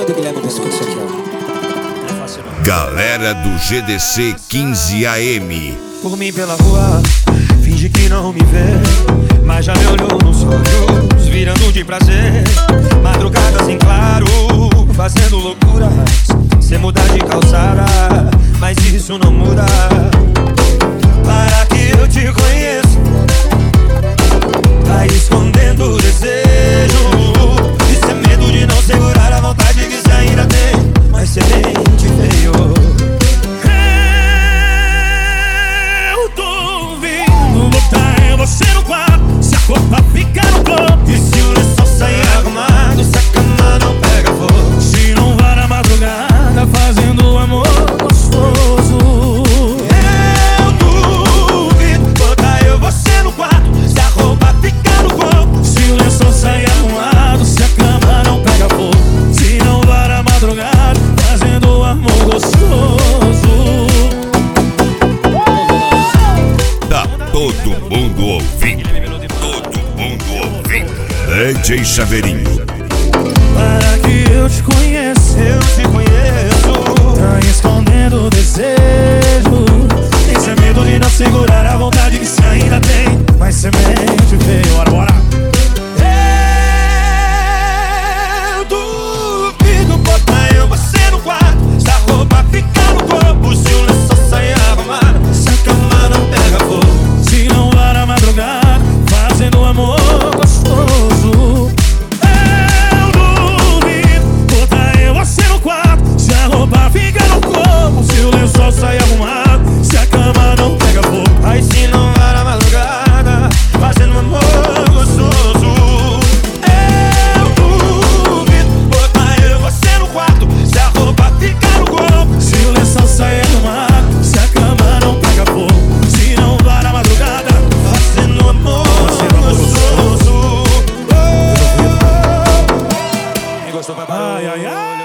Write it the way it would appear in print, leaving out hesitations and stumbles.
do Guilherme Bisco, isso aqui, ó. Não é fácil não. Galera do GDC 15 AM. Por mim pela rua, finge que não me vê, mas já me olhou nos olhos, virando de prazer. Madrugadas em claro, fazendo loucuras, sem mudar de calçada, mas isso não muda. Para que eu te conheço, vai escondendo o desejo. Isso é medo de não segurar a vontade que você ainda tem, mas você mente feio. Você no quarto, se a roupa fica no corpo, e se o lençol sair arrumado, se a cama não pega fogo, se não vai na madrugada fazendo amor gostoso. eu duvido botar eu você no quarto, se a roupa fica no corpo, Se o lençol sair arrumado, se a cama não pega fogo, se não vai na madrugada fazendo amor gostoso. Tá todo mundo ouvindo. Todo mundo ouvindo. DJ Chaveirinho. Para que eu te conheça, eu te conheço. tá escondendo o desejo. Esse é medo de não segurar a vontade que você ainda tem, mas você mente feio. Bora. Eu duvido botar eu você no quarto, se a roupa fica no corpo, se o lençol sair arrumado, se a cama não pega fogo, Se não vai na madrugada fazendo amor gostoso. Eu duvido botar eu você no quarto, se a roupa fica no corpo, se o lençol sai arrumado, se a cama não pega fogo. aí se não vai na madrugada fazendo amor gostoso. Eu duvido botar eu você no quarto, se a roupa fica no corpo, Se o lençol sai arrumado, se a cama não pega fogo, se não vai na madrugada fazendo amor gostoso. Ai, ai, ai.